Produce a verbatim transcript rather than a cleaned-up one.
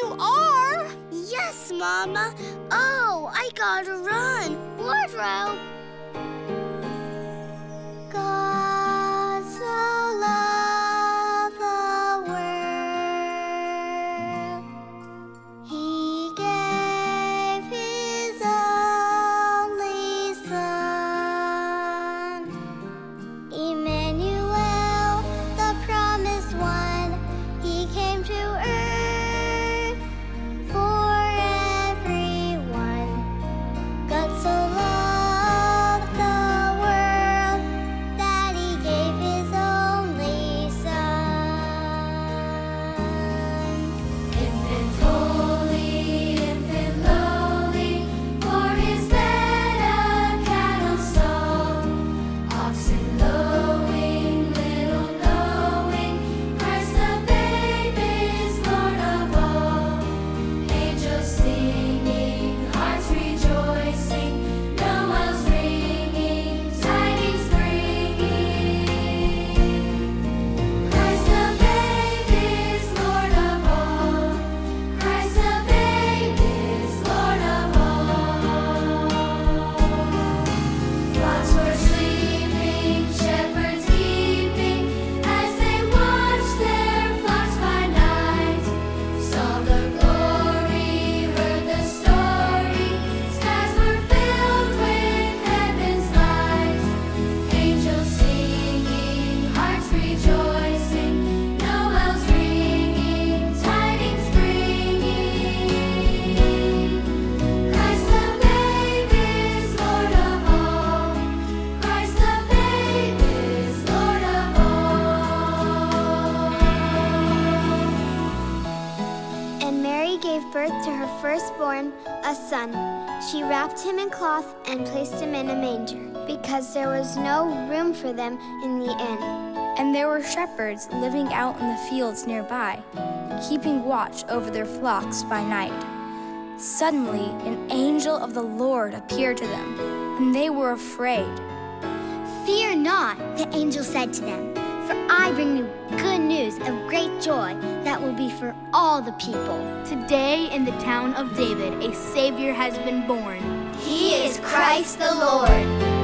you are! Yes, Mama. Oh, I gotta run. Wardrobe. God so loved the world, He gave His only Son. Emmanuel, the promised one, He came to earth for everyone. God so loved the world that He gave His only Son. Infant holy, infant lowly, for His bed a cattle stall. Oxen lowing, little knowing, Christ the babe is Lord of all. Angels singing, hearts rejoicing, Noel's ringing, tidings bringing. Christ the babe is Lord of all. Christ the babe is Lord of all. Flocks were sleeping, shepherds weeping, as they watched their flocks by night. Saw the glory, heard the story, skies were filled with heaven's light. Angels singing, hearts rejoicing, Noel's ringing, tidings bringing. Christ the babe is Lord of all. Christ the babe is Lord of all. And Mary gave birth to her firstborn, a son. She wrapped him in cloth and placed him in a manger, because there was no room for them in the inn. And there were shepherds living out in the fields nearby, keeping watch over their flocks by night. Suddenly, an angel of the Lord appeared to them, and they were afraid. Fear not, the angel said to them, for I bring you good news of great joy that will be for all the people. Today in the town of David, a Savior has been born. He is Christ the Lord.